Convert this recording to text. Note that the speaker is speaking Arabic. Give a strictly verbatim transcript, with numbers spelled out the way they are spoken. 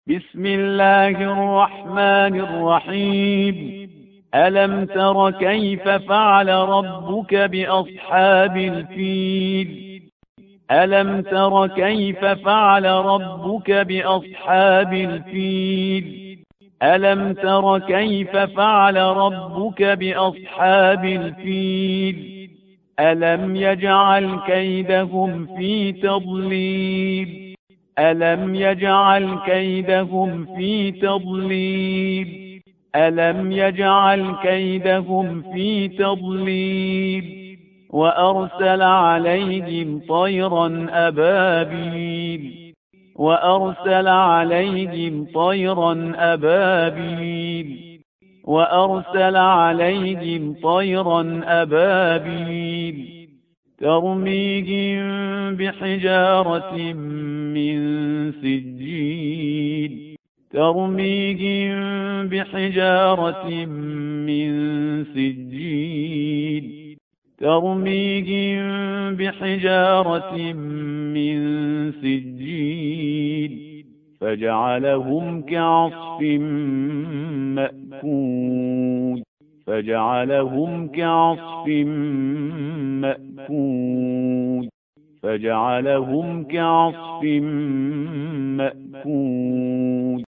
بسم الله الرحمن الرحيم. ألم تر كيف فعل ربك بأصحاب الفيل ألم تر كيف فعل ربك بأصحاب الفيل ألم تر كيف فعل ربك بأصحاب الفيل ألم يجعل كيدهم في تضليل ألم يجعل كيدهم في تضليل ألم يجعل كيدهم في تضليل وأرسل عليهم طيرا أبابيل وأرسل عليهم طيرا أبابيل وأرسل عليهم طيرا أبابيل ترميهم بحجارة من سجيل ترميهم بحجارة من سجيل ترميهم بحجارة من سجيل فجعلهم كعصف مأكول فجعلهم كعصف مأكول فجعلهم كعصف مأكول